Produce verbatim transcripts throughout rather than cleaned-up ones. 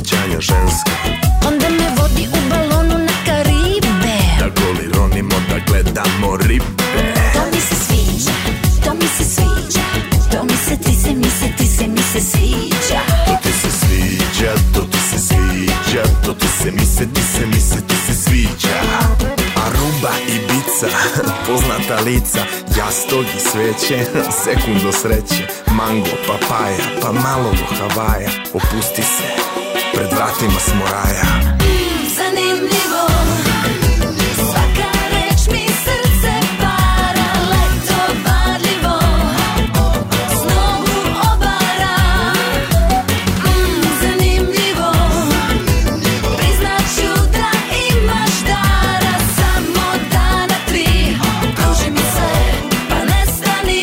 osjećanja ženska. Onda me vodi u balonu na Karibe, da goli ronimo, da gledamo ribe. to mi se sviđa, to mi se sviđa, to mi se, ti se, mi se, ti se, mi se sviđa. To ti se sviđa, to ti se sviđa, to ti se, mi se, ti se, mi se, ti se sviđa. Aruba, Ibiza, poznata lica, jastok i sveće, sekund do sreće. Mango, papaja, pa malo do Havaja. Opusti se, pred vratima smo raja. Zanimljivo, svaka reč mi srce para, leto varljivo, s nogu obara. mm, Zanimljivo, priznaću da imaš dara, samo dana tri, pruži mi se, pa nestani.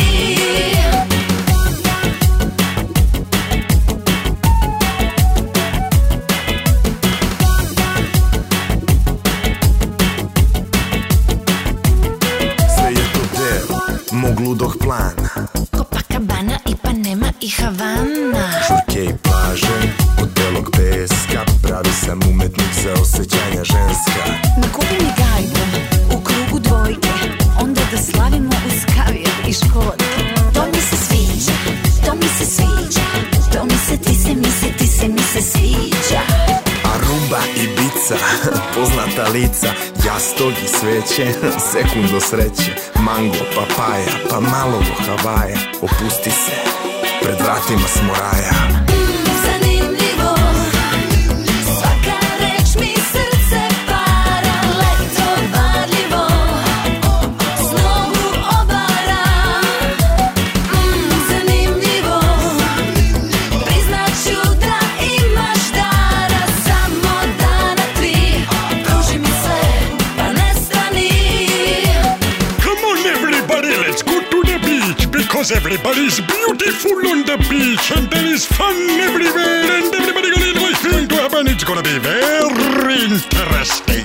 Sve je to deo mog ludog plana. Copacabana, Ipanema i Havana. Žurke i plaže, od belog peska, pravi sam umetnik za osjećanja ženska. Nakupi mi gajbu u krugu dvojke, onda da slavimo uz kavijar i školjke. To mi se sviđa, to mi se sviđa, to mi se, ti se, mi se, ti se, mi se sviđa. Aruba, Ibiza, poznata lica, jastok i sveće, sekund do sreće. Mango, papaja, pa malo do Havaja. Opusti se, pred vratima smo raja. Zanimljivo, svaka reč mi srce para, leto varljivo, s nogu obara. mm, Zanimljivo, priznaću da imaš dara, samo dana tri, pruži mi se, pa nestani. Come on everybody, let's go to the beach, because everybody's beautiful on the beach, and there is fun everywhere, and everybody gonna, is going to happen. It's gonna be very interesting.